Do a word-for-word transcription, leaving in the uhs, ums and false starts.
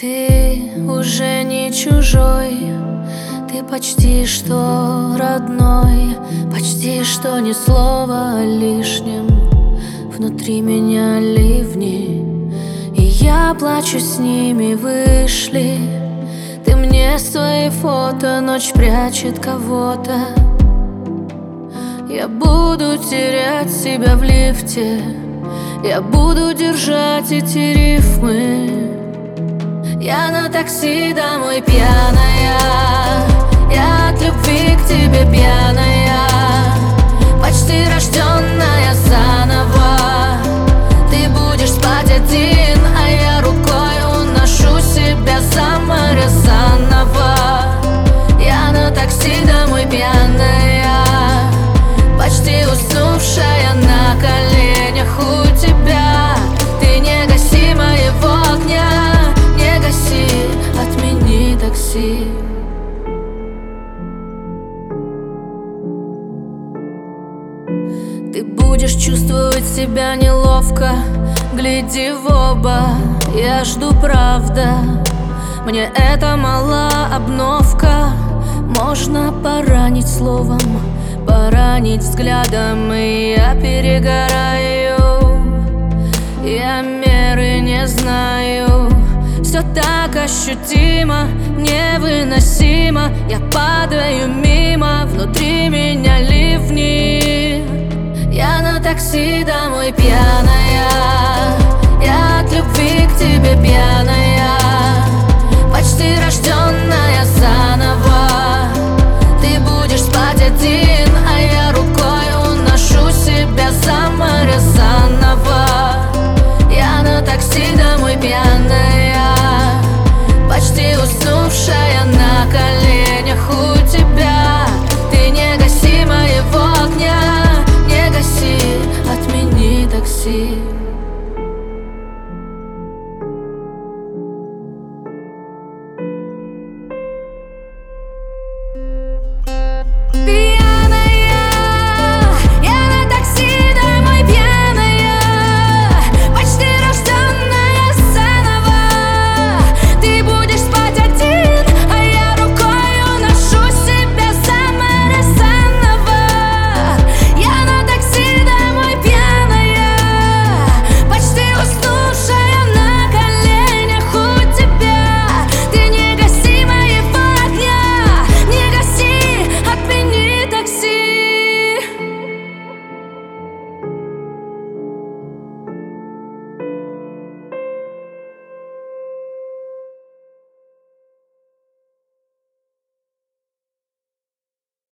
Ты уже не чужой, ты почти что родной, почти что ни слова о лишнем. Внутри меня ливни, и я плачу, с ними вышли. Ты мне свои фото, ночь прячет кого-то. Я буду терять себя в лифте, я буду держать эти рифмы. Я на такси домой пьяная, я от любви к тебе пьяная, почти рожденная заново. Ты будешь спать один, а я рукой уношу себя за море заново. Я на такси домой пьяная, почти уснувшая на коленях у тебя. Ты не гаси моего огня, не гаси, отмени такси. Ты будешь чувствовать себя неловко, гляди в оба, я жду, правда. Мне это мала обновка, можно поранить словом, поранить взглядом, и я перегораю. Я меры не знаю, все так ощутимо, невыносимо. Я падаю мимо, внутри меня ливни. Я на такси домой пьяная,